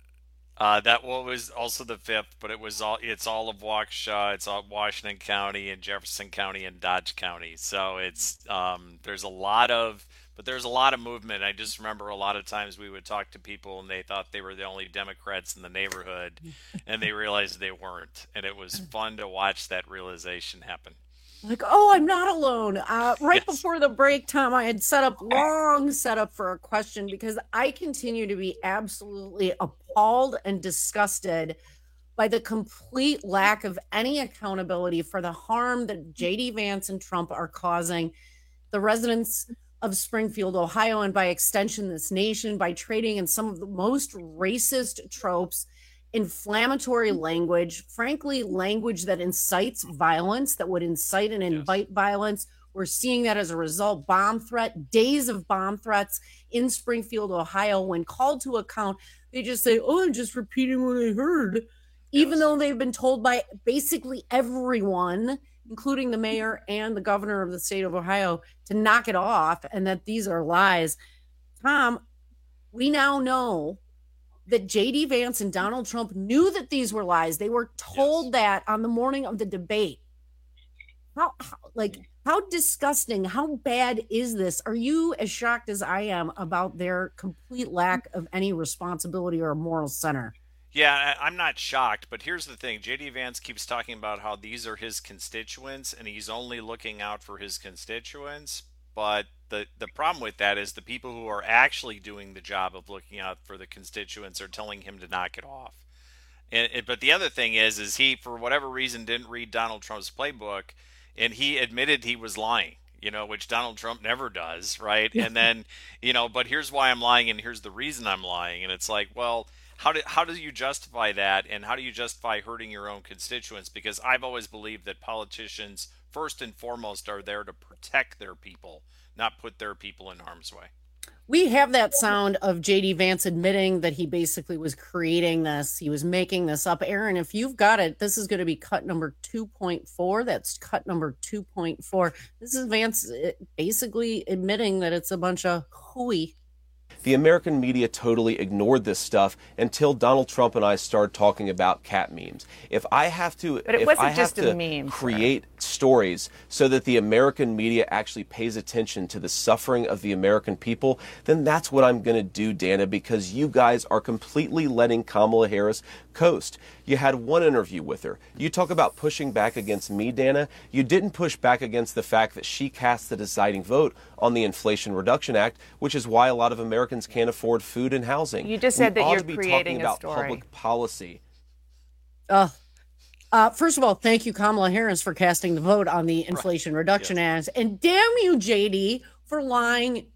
That was also the 5th, but it's all of Waukesha, it's all Washington County and Jefferson County and Dodge County. So it's there's a lot of movement. I just remember a lot of times we would talk to people and they thought they were the only Democrats in the neighborhood, and they realized they weren't. And it was fun to watch that realization happen. Like, oh, I'm not alone. Right before the break, Tom, I had long set up for a question because I continue to be absolutely appalled and disgusted by the complete lack of any accountability for the harm that J.D. Vance and Trump are causing the residents of Springfield, Ohio, and by extension, this nation, by trading in some of the most racist tropes, inflammatory language, frankly, language that incites violence, that would incite and invite violence. We're seeing that as a result. Days of bomb threats in Springfield, Ohio. When called to account, they just say, oh, I'm just repeating what I heard, even though they've been told by basically everyone, including the mayor and the governor of the state of Ohio, to knock it off and that these are lies. Tom, we now know that J.D. Vance and Donald Trump knew that these were lies. They were told that on the morning of the debate. How disgusting, how bad is this? Are you as shocked as I am about their complete lack of any responsibility or moral center? Yeah, I'm not shocked, but here's the thing. J.D. Vance keeps talking about how these are his constituents and he's only looking out for his constituents. But the problem with that is the people who are actually doing the job of looking out for the constituents are telling him to knock it off. But the other thing is he, for whatever reason, didn't read Donald Trump's playbook, and he admitted he was lying, which Donald Trump never does, right? And then, but here's why I'm lying and here's the reason I'm lying. And it's like, well, how do you justify that, and how do you justify hurting your own constituents? Because I've always believed that politicians, first and foremost, are there to protect their people, not put their people in harm's way. We have that sound of J.D. Vance admitting that he basically was creating this. He was making this up. Aaron, if you've got it, this is going to be cut number 2.4. That's cut number 2.4. This is Vance basically admitting that it's a bunch of hooey. The American media totally ignored this stuff until Donald Trump and I started talking about cat memes. If I have to, create stories so that the American media actually pays attention to the suffering of the American people, then that's what I'm going to do, Dana, because you guys are completely letting Kamala Harris coast. You had one interview with her. You talk about pushing back against me, Dana. You didn't push back against the fact that she cast the deciding vote on the Inflation Reduction Act, which is why a lot of Americans can't afford food and housing. You just said that you're creating a story. Public policy. First of all, thank you, Kamala Harris, for casting the vote on the Inflation Reduction Act. And damn you, JD, for lying,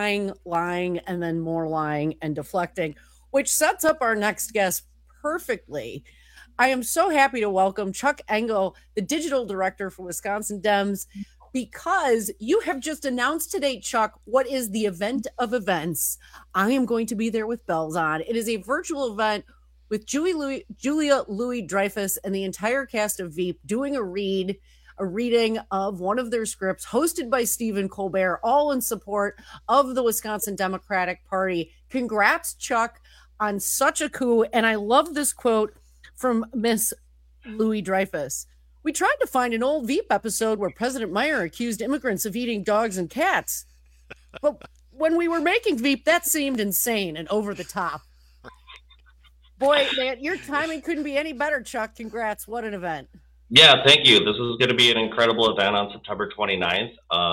and then more lying and deflecting, which sets up our next guest perfectly. I am so happy to welcome Chuck Engel, the digital director for Wisconsin Dems, because you have just announced today, Chuck, what is the event of events. I am going to be there with bells on. It is a virtual event with Julia Louis-Dreyfus and the entire cast of Veep doing a reading of one of their scripts, hosted by Stephen Colbert, all in support of the Wisconsin Democratic Party. Congrats, Chuck, on such a coup. And I love this quote from Miss Louis-Dreyfus. We tried to find an old Veep episode where President Meyer accused immigrants of eating dogs and cats. But when we were making Veep, that seemed insane and over the top. Boy, man, your timing couldn't be any better, Chuck. Congrats. What an event. Yeah, thank you. This is going to be an incredible event on September 29th.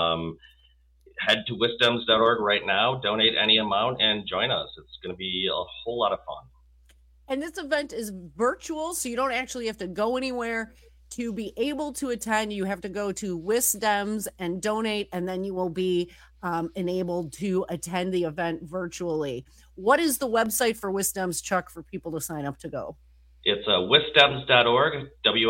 Head to wisdoms.org right now, donate any amount, and join us. It's going to be a whole lot of fun. And this event is virtual, so you don't actually have to go anywhere to be able to attend. You have to go to Wisdems and donate, and then you will be enabled to attend the event virtually. What is the website for Wisdems, Chuck, for people to sign up to go? It's wisdems.org,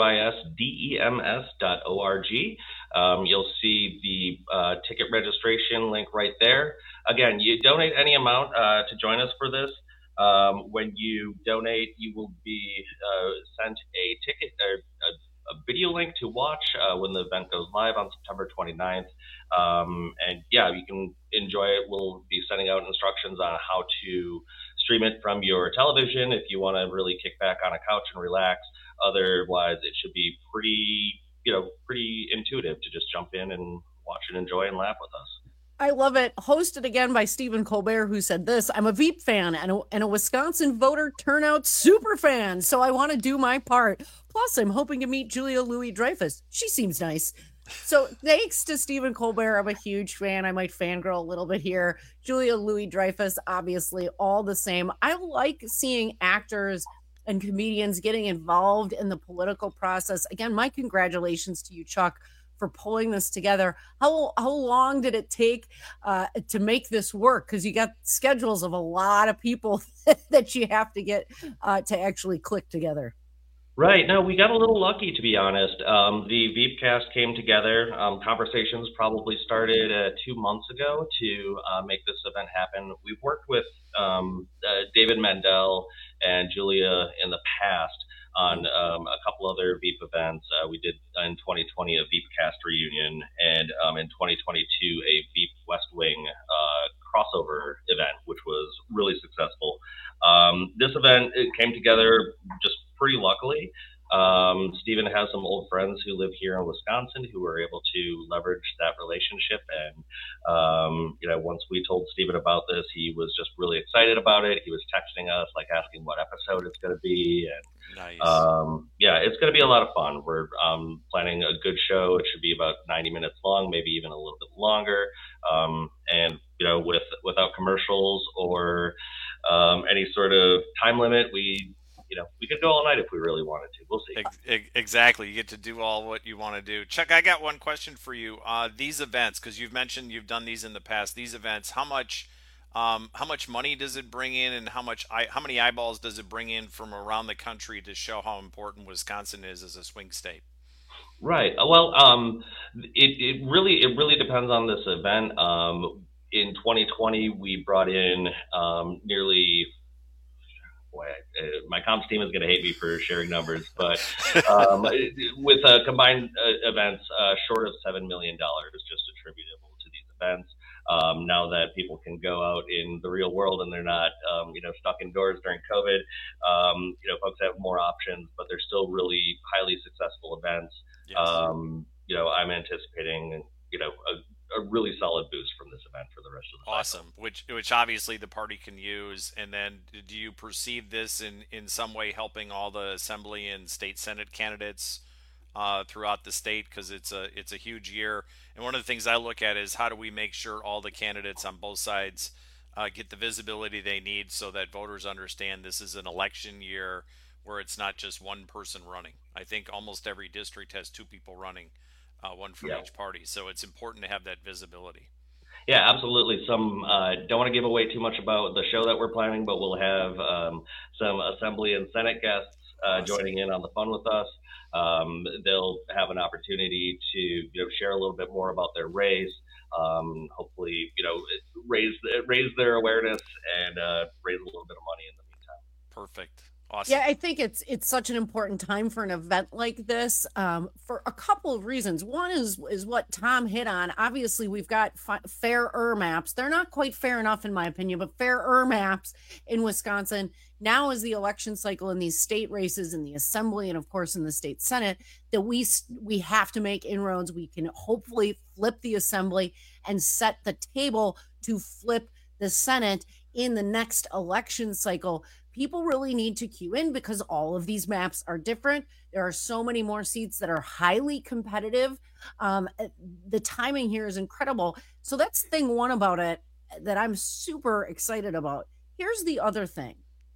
WISDEMS.org. You'll see the ticket registration link right there. Again, you donate any amount to join us for this. When you donate, you will be sent a ticket, a video link to watch when the event goes live on September 29th. And yeah, you can enjoy it. We'll be sending out instructions on how to stream it from your television if you want to really kick back on a couch and relax. Otherwise, it should be pretty intuitive to just jump in and watch and enjoy and laugh with us. I love it. Hosted again by Stephen Colbert, who said this: I'm a Veep fan and a Wisconsin voter turnout super fan, so I want to do my part. Plus, I'm hoping to meet Julia Louis-Dreyfus. She seems nice. So thanks to Stephen Colbert. I'm a huge fan. I might fangirl a little bit here. Julia Louis-Dreyfus, obviously, all the same. I like seeing actors and comedians getting involved in the political process. Again, my congratulations to you, Chuck, for pulling this together. How long did it take to make this work? Because you got schedules of a lot of people that you have to get to actually click together. Right. No, we got a little lucky, to be honest. The Veepcast came together. Conversations probably started 2 months ago to make this event happen. We've worked with David Mandel and Julia in the past on a couple other Veep events. We did in 2020 a Veepcast reunion, and in 2022 a Veep West Wing crossover event, which was really successful. This event, it came together just pretty luckily. Stephen has some old friends who live here in Wisconsin who were able to leverage that relationship. And, once we told Stephen about this, he was just really excited about it. He was texting us, like asking what episode it's going to be. And nice. It's going to be a lot of fun. We're planning a good show. It should be about 90 minutes long, maybe even a little bit longer. And without commercials or any sort of time limit, we could go all night if we really wanted to. We'll see. Exactly. You get to do all what you want to do. Chuck, I got one question for you. These events, because you've mentioned you've done these in the past, these events, how much money does it bring in, and how many eyeballs does it bring in from around the country to show how important Wisconsin is as a swing state? Right. Well, it really depends on this event. In 2020, we brought in nearly. My comms team is going to hate me for sharing numbers, but with combined events, short of $7 million just attributable to these events. Now that people can go out in the real world and they're not, stuck indoors during COVID, folks have more options, but they're still really highly successful events. Yes. I'm anticipating, a really solid boost from this event for the rest of the cycle. Awesome, which obviously the party can use. And then do you perceive this in some way helping all the Assembly and State Senate candidates throughout the state? Because it's a huge year. And one of the things I look at is how do we make sure all the candidates on both sides get the visibility they need so that voters understand this is an election year where it's not just one person running. I think almost every district has two people running. One from each party. So it's important to have that visibility. Yeah, absolutely. Some don't want to give away too much about the show that we're planning, but we'll have some Assembly and Senate guests joining in on the fun with us. They'll have an opportunity to share a little bit more about their race. Hopefully, raise their awareness and raise a little bit of money in the meantime. Perfect. Awesome. Yeah, I think it's such an important time for an event like this for a couple of reasons. One is what Tom hit on. Obviously, we've got fairer maps. They're not quite fair enough, in my opinion, but fairer maps in Wisconsin. Now is the election cycle in these state races, in the assembly, and of course in the state senate, that we have to make inroads. We can hopefully flip the assembly and set the table to flip the senate in the next election cycle. People really need to cue in because all of these maps are different. There are so many more seats that are highly competitive. The timing here is incredible. So that's thing one about it that I'm super excited about. Here's the other thing.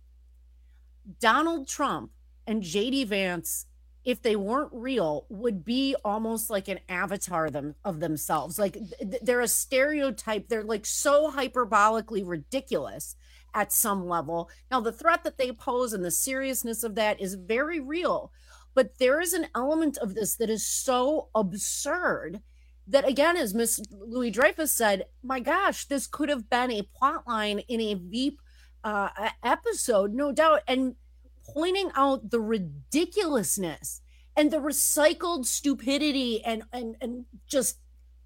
Donald Trump and J.D. Vance, if they weren't real, would be almost like an avatar of themselves. Like they're a stereotype. They're like so hyperbolically ridiculous at some level. Now, the threat that they pose and the seriousness of that is very real. But there is an element of this that is so absurd that, again, as Miss Louis-Dreyfus said, my gosh, this could have been a plot line in a Veep episode, no doubt. And pointing out the ridiculousness and the recycled stupidity and just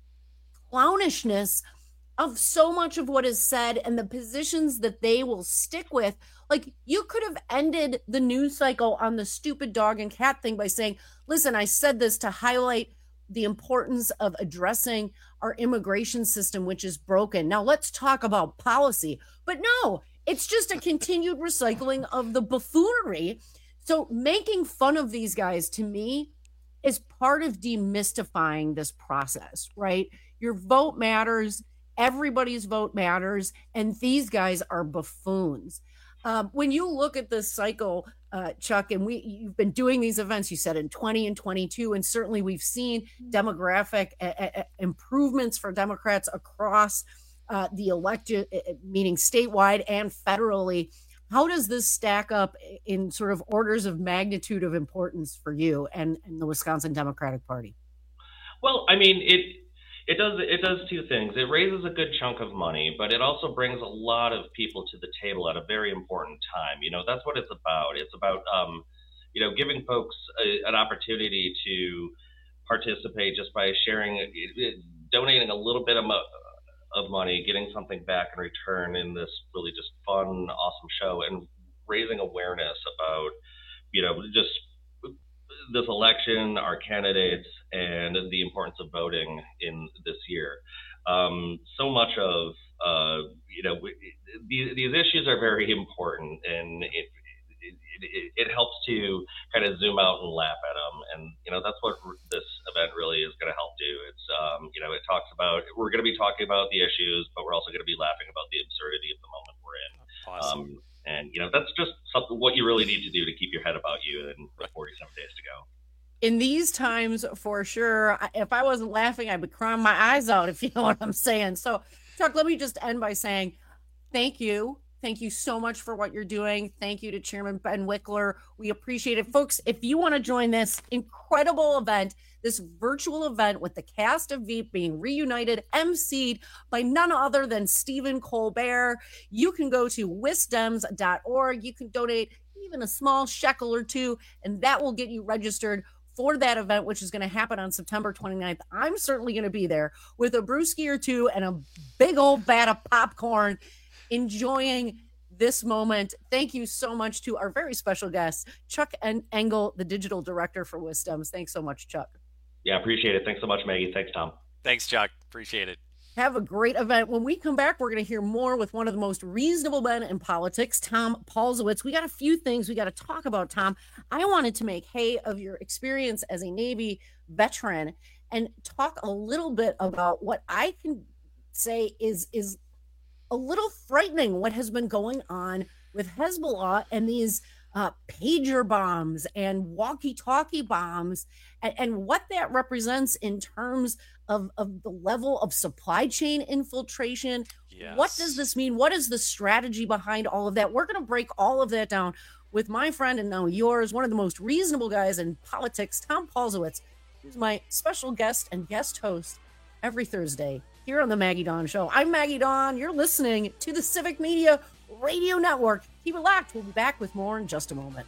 clownishness of so much of what is said and the positions that they will stick with. Like, you could have ended the news cycle on the stupid dog and cat thing by saying, listen, I said this to highlight the importance of addressing our immigration system, which is broken. Now let's talk about policy. But no, it's just a continued recycling of the buffoonery. So making fun of these guys, to me, is part of demystifying this process, right? Your vote matters. Everybody's vote matters. And these guys are buffoons. When you look at this cycle, Chuck, and you've been doing these events, you said in 20 and 22, and certainly we've seen demographic improvements for Democrats across the elected, meaning statewide and federally. How does this stack up in sort of orders of magnitude of importance for you and the Wisconsin Democratic Party? Well, I mean, it does two things. It raises a good chunk of money, but it also brings a lot of people to the table at a very important time. You know, that's what it's about. It's about, giving folks an opportunity to participate just by sharing, donating a little bit of money, getting something back in return in this really just fun, awesome show, and raising awareness about, just this election, our candidates, and the importance of voting in this year. So much of, these issues are very important, and it helps to kind of zoom out and laugh at them. And, that's what this event really is going to help do. It's, it talks about, we're going to be talking about the issues, but we're also going to be laughing about the absurdity of the moment we're in. Awesome. And, that's just what you really need to do to keep your head about you in the 47 days to go. In these times, for sure, if I wasn't laughing, I'd be crying my eyes out, if you know what I'm saying. So, Chuck, let me just end by saying thank you. Thank you so much for what you're doing. Thank you to Chairman Ben Wickler. We appreciate it. Folks, if you want to join this incredible event, this virtual event with the cast of Veep being reunited, emceed by none other than Stephen Colbert, you can go to wisdems.org. You can donate even a small shekel or two, and that will get you registered for that event, which is going to happen on September 29th. I'm certainly going to be there with a brewski or two and a big old vat of popcorn, enjoying this moment. Thank you so much to our very special guest, Chuck Engel, the digital director for Wisdoms. Thanks so much, Chuck. Yeah, appreciate it. Thanks so much, Maggie. Thanks, Tom. Thanks, Chuck. Appreciate it. Have a great event. When we come back, we're going to hear more with one of the most reasonable men in politics, Tom Paulzowitz. We got a few things we got to talk about, Tom. I wanted to make hay of your experience as a Navy veteran and talk a little bit about what I can say is a little frightening, what has been going on with Hezbollah and these pager bombs and walkie-talkie bombs and what that represents in terms of the level of supply chain infiltration. Yes. What does this mean? What is the strategy behind all of that? We're going to break all of that down with my friend and now yours, one of the most reasonable guys in politics, Tom Paulzowitz, who's my special guest and guest host every Thursday here on the Maggie Dawn Show. I'm Maggie Dawn. You're listening to the Civic Media Radio Network. Keep it locked. We'll be back with more in just a moment.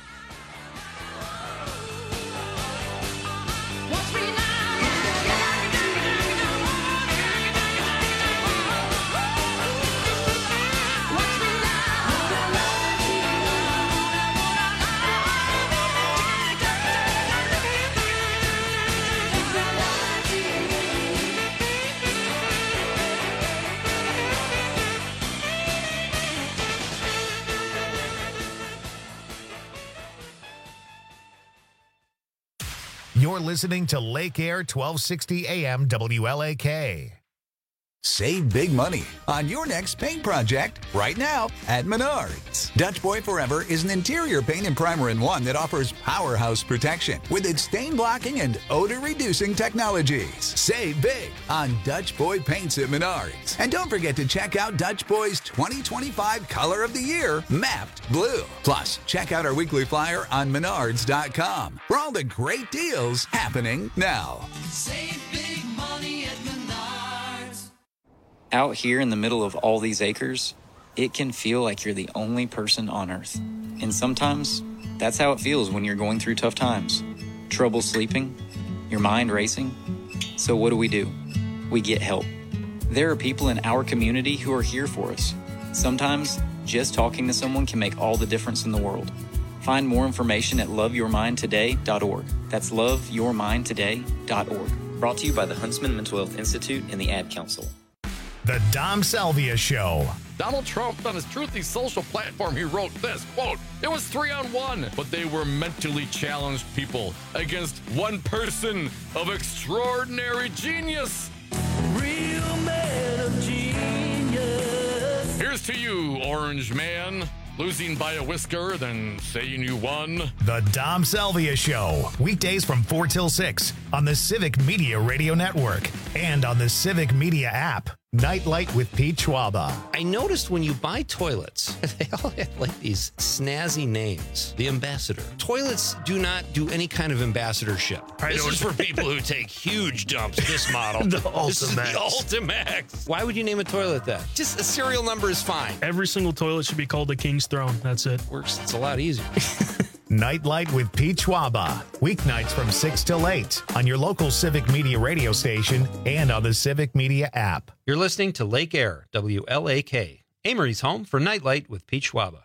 You're listening to Lake Air 1260 AM WLAK. Save big money on your next paint project right now at Menards. Dutch Boy Forever is an interior paint and primer in one that offers powerhouse protection with its stain blocking and odor reducing technologies. Save big on Dutch Boy paints at Menards. And don't forget to check out Dutch Boy's 2025 Color of the Year, Mapped Blue. Plus, check out our weekly flyer on Menards.com for all the great deals happening now. Save big money at Menards. Out here in the middle of all these acres, it can feel like you're the only person on Earth. And sometimes, that's how it feels when you're going through tough times. Trouble sleeping, your mind racing. So what do? We get help. There are people in our community who are here for us. Sometimes, just talking to someone can make all the difference in the world. Find more information at loveyourmindtoday.org. That's loveyourmindtoday.org. Brought to you by the Huntsman Mental Health Institute and the Ad Council. The Dom Salvia Show. Donald Trump, on his Truthy social platform, he wrote this, quote, "It was 3-on-1, but they were mentally challenged people against one person of extraordinary genius." Real man of genius. Here's to you, Orange Man. Losing by a whisker, then saying you won. The Dom Salvia Show. Weekdays from 4 till 6 on the Civic Media Radio Network and on the Civic Media app. Nightlight with Pete Schwaba. I noticed when you buy toilets, they all have like these snazzy names. The Ambassador. Toilets do not do any kind of ambassadorship. This is for people who take huge dumps. This model. The This is the Ultimax. Ultimax. Why would you name a toilet that? Just a serial number is fine. Every single toilet should be called the King's Throne. That's it. Works. It's a lot easier. Nightlight with Pete Schwaba. Weeknights from 6 till 8 on your local Civic Media radio station and on the Civic Media app. You're listening to Lake Air, WLAK. Amory's home for Nightlight with Pete Schwaba.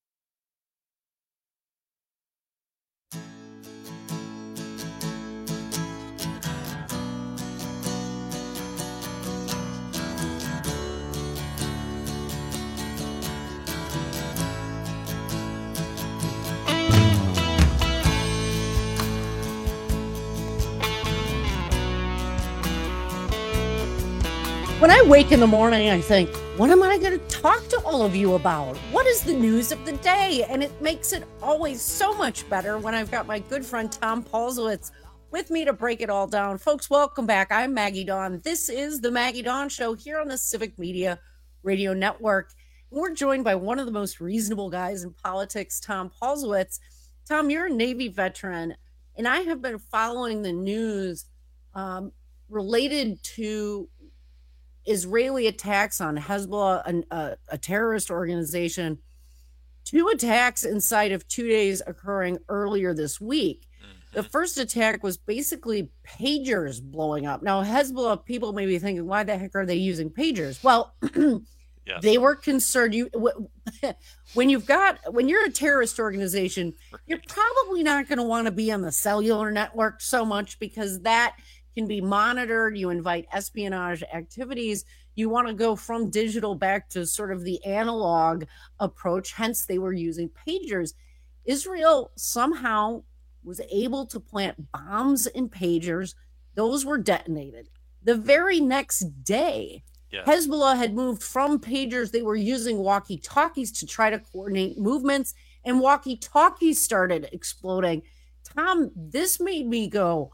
When I wake in the morning, I think, what am I going to talk to all of you about? What is the news of the day? And it makes it always so much better when I've got my good friend Tom Paulsowitz with me to break it all down. Folks, welcome back. I'm Maggie Dawn. This is the Maggie Dawn Show here on the Civic Media Radio Network. We're joined by one of the most reasonable guys in politics, Tom Paulsowitz. Tom, you're a Navy veteran, and I have been following the news related to Israeli attacks on Hezbollah, a terrorist organization. 2 attacks inside of 2 days occurring earlier this week. The first attack was basically pagers blowing up. Now, Hezbollah, people may be thinking, why the heck are they using pagers? Well, yes. They were concerned. When you're a terrorist organization, you're probably not going to want to be on the cellular network so much because that can be monitored. You invite espionage activities. You want to go from digital back to sort of the analog approach. Hence, they were using pagers. Israel somehow was able to plant bombs in pagers. Those were detonated. The very next day, Hezbollah had moved from pagers. They were using walkie-talkies to try to coordinate movements, and walkie-talkies started exploding. Tom, this made me go,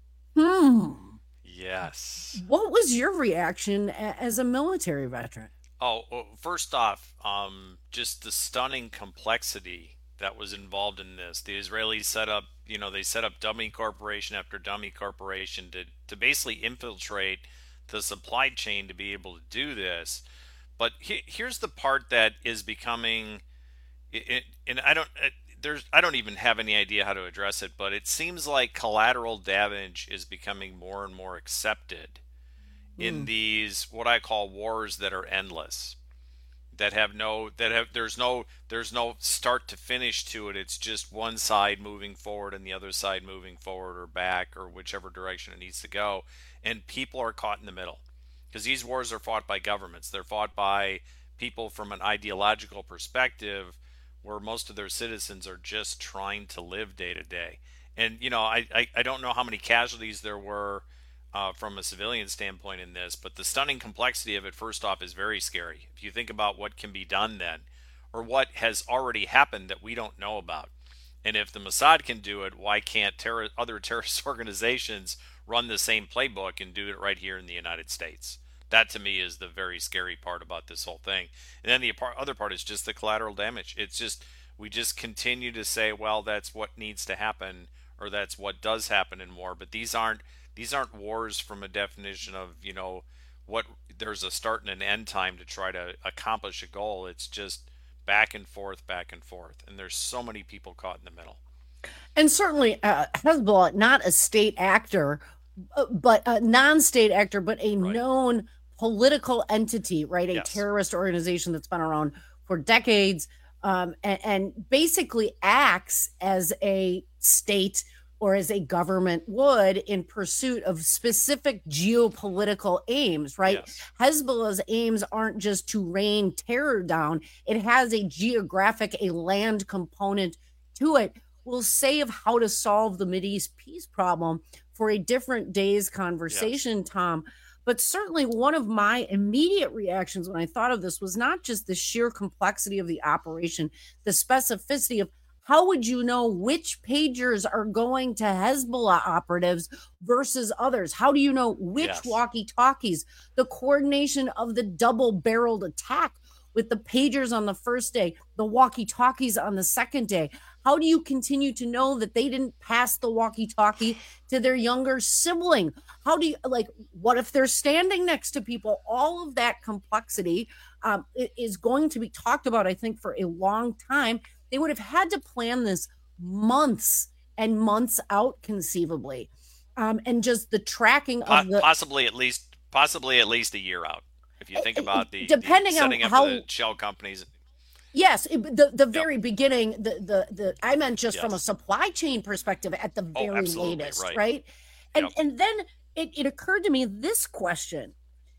Yes. What was your reaction as a military veteran? Oh, well, first off, just the stunning complexity that was involved in this. The Israelis set up dummy corporation after dummy corporation to basically infiltrate the supply chain to be able to do this. But here's the part that is becoming, and I don't even have any idea how to address it, but it seems like collateral damage is becoming more and more accepted in these what I call wars that are endless, there's no start to finish to it. It's just one side moving forward and the other side moving forward or back or whichever direction it needs to go, and people are caught in the middle because these wars are fought by governments. They're fought by people from an ideological perspective where most of their citizens are just trying to live day to day. And, I don't know how many casualties there were from a civilian standpoint in this, but the stunning complexity of it, first off, is very scary. If you think about what can be done then, or what has already happened that we don't know about. And if the Mossad can do it, why can't other terrorist organizations run the same playbook and do it right here in the United States? That, to me, is the very scary part about this whole thing. And then the other part is just the collateral damage. It's just, we just continue to say, well, that's what needs to happen, or that's what does happen in war. But these aren't wars from a definition of, what there's a start and an end time to try to accomplish a goal. It's just back and forth. And there's so many people caught in the middle. And certainly Hezbollah, not a state actor, but a non-state actor, but a known political entity, right? A terrorist organization that's been around for decades, and basically acts as a state or as a government would in pursuit of specific geopolitical aims, right? Yes. Hezbollah's aims aren't just to rain terror down. It has a geographic, a land component to it. We'll save how to solve the Mideast peace problem for a different day's conversation, Tom. But certainly one of my immediate reactions when I thought of this was not just the sheer complexity of the operation, the specificity of how would you know which pagers are going to Hezbollah operatives versus others? How do you know which walkie-talkies? The coordination of the double-barreled attack with the pagers on the first day, the walkie-talkies on the second day. How do you continue to know that they didn't pass the walkie-talkie to their younger sibling? How do you, what if they're standing next to people? All of that complexity is going to be talked about, I think, for a long time. They would have had to plan this months and months out, conceivably. And just the tracking of the... Possibly at least a year out. If you think about the setting up the shell companies. Yes, the very beginning, the I meant just from a supply chain perspective at the very latest, right? And then it occurred to me this question,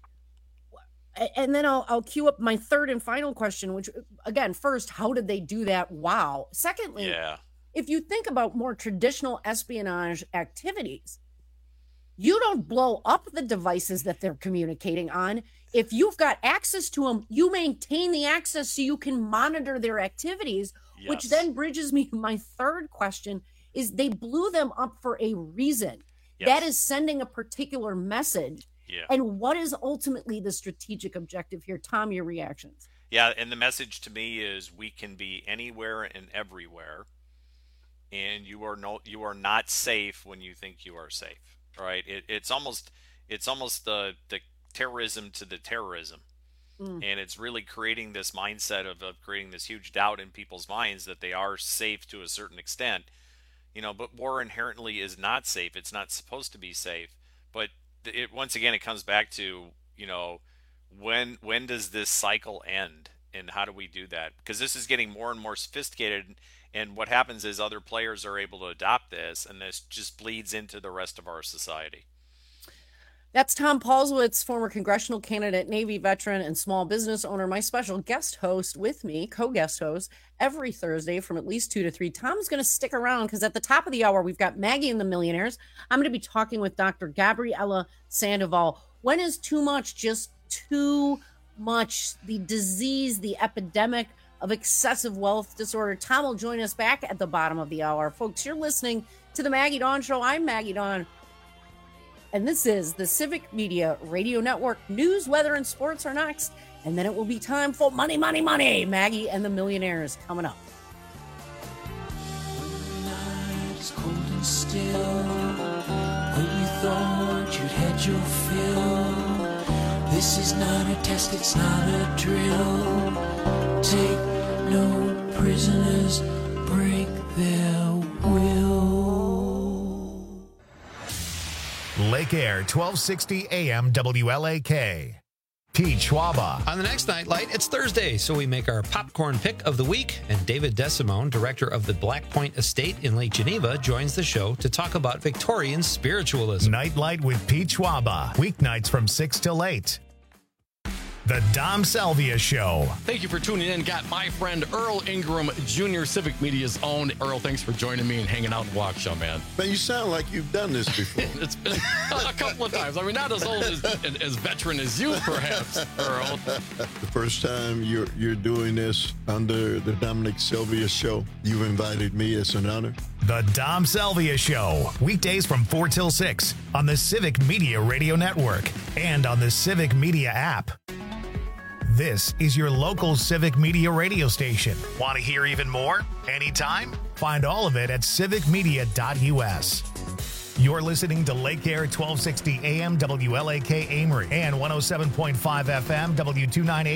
and then I'll queue up my third and final question, which, again, first, how did they do that? Wow. Secondly, if you think about more traditional espionage activities, you don't blow up the devices that they're communicating on. If you've got access to them, you maintain the access so you can monitor their activities, which then bridges me to my third question, is they blew them up for a reason. That is sending a particular message. And what is ultimately the strategic objective here? Tom, your reactions. Yeah, and the message to me is we can be anywhere and everywhere, and you are not safe when you think you are safe, right? It's almost the terrorism to the terrorism. And it's really creating this mindset of creating this huge doubt in people's minds that they are safe to a certain extent. But war inherently is not safe. It's not supposed to be safe. But once again, it comes back to, when does this cycle end and how do we do that? Because this is getting more and more sophisticated. And what happens is other players are able to adopt this, and this just bleeds into the rest of our society. That's Tom Paulswitz, former congressional candidate, Navy veteran, and small business owner, my special guest host with me, co-guest host, every Thursday from at least 2 to 3. Tom's going to stick around because at the top of the hour, we've got Maggie and the Millionaires. I'm going to be talking with Dr. Gabriela Sandoval. When is too much just too much? The disease, the epidemic of excessive wealth disorder. Tom will join us back at the bottom of the hour. Folks, you're listening to the Maggie Dawn Show. I'm Maggie Dawn. And this is the Civic Media Radio Network. News, weather, and sports are next. And then it will be time for Money, Money, Money. Maggie and the Millionaires coming up. When the night is cold and still, when you thought you'd had your fill, This is not a test, it's not a drill. Take no prisoners, break their will. Lake Air, 1260 AM WLAK. Pete Schwaba. On the next Nightlight, it's Thursday, so we make our popcorn pick of the week, and David DeSimone, director of the Black Point Estate in Lake Geneva, joins the show to talk about Victorian spiritualism. Nightlight with Pete Schwaba, weeknights from 6 till 8. The Dom Salvia Show. Thank you for tuning in. Got my friend Earl Ingram Jr., Civic Media's own. Earl, thanks for joining me and hanging out in Waukesha, man. Man, you sound like you've done this before. It's been a couple of times. I mean, not as old as veteran as you, perhaps, Earl. The first time you're doing this under the Dominic Sylvia Show, you've invited me. It's an honor. The Dom Salvia Show, weekdays from 4 till 6 on the Civic Media Radio Network and on the Civic Media app. This is your local Civic Media radio station. Want to hear even more? Anytime? Find all of it at civicmedia.us. You're listening to Lake Air 1260 AM WLAK Amory and 107.5 FM W298.